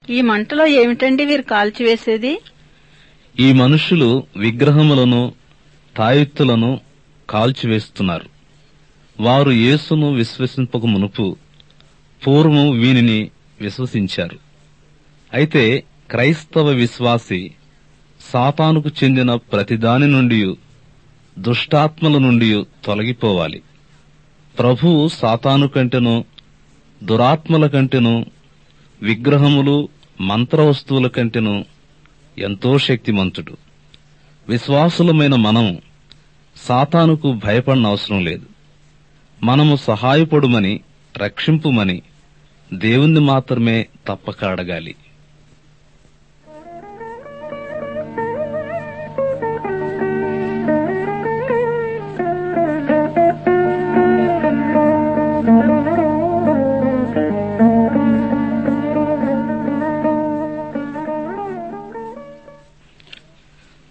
ఈ మంటలో ఏమిటండి వీరు కాల్చివేసేది? ఈ మనుషులు విగ్రహములను తాయెత్తులను కాల్చివేస్తున్నారు. వారు యేసును విశ్వసింపక మునుపు పూర్వం వీనిని విశ్వసించారు. అయితే క్రైస్తవ విశ్వాసి సాతానుకు చెందిన ప్రతిదాని నుండి, దుష్టాత్మల నుండి తొలగిపోవాలి. ప్రభువు సాతాను కంటెను, దురాత్మల కంటెను, విగ్రహములు మంత్రవస్తువుల కంటెను ఎంతో శక్తిమంతుడు. విశ్వాసులమైన మనము సాతానుకు భయపడనవసరం లేదు. మనము సహాయపడుమని, రక్షింపుమని దేవుణ్ణి మాత్రమే తప్పక అడగాలి.